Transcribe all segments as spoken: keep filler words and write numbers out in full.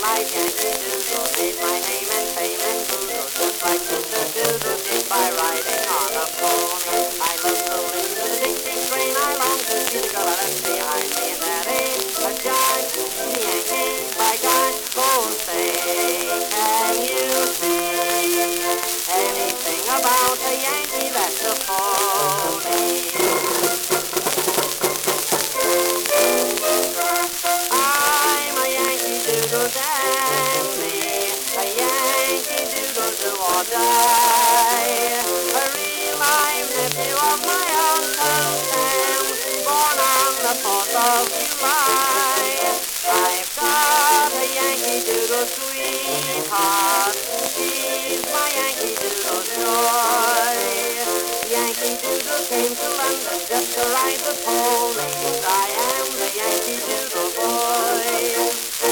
light Yankee Doodle made my name and fame and boodle, just like Mister Doodle did by riding on a pony. I love to listen to the Dixie train, I long to see the girl that's behind me, and that ain't a jive. The Yankees, by God, oh say, can you see anything about a Yankee that's a phony? I'm a Yankee Doodle dandy, a Yankee Doodle do or die, a real live nephew of my Uncle Sam, born on the fourth of July. I've got a Yankee Doodle sweetheart, she's my Yankee Doodle joy. Yankee Doodle came to London just to ride the ponies, I am the Yankee Doodle boy.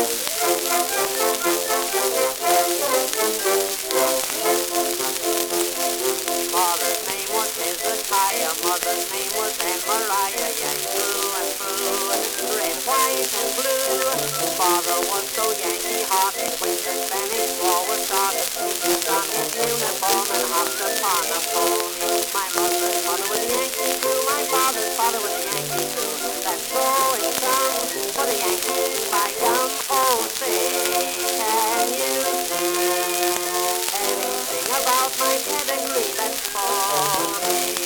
Father's name was Hezekiah, mother's name was Anne Mariah. Yankee through and through, red, white, and blue. Father was so Yankee hearty, when the Spanish war was started, he put on his uniform and hopped upon a pony. My mother's mother was a Yankee too, my father's father was a Yankee too. That's so it's some for the Yankees by gum. Oh, say, can you see anything about my pedigree that's phony?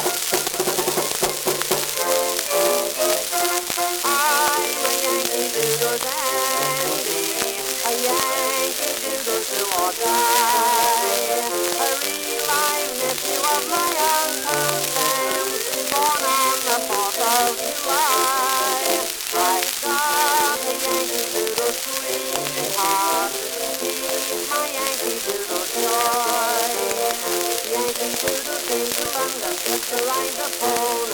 I'm a Yankee Doodle dandy, a Yankee Doodle do or die, a real live nephew of my Uncle Sam, born on the fourth of July. I've got a Yankee Doodle sweetheart, she's my Yankee Doodle joy. Yankee Doodle came to London just to ride the pony.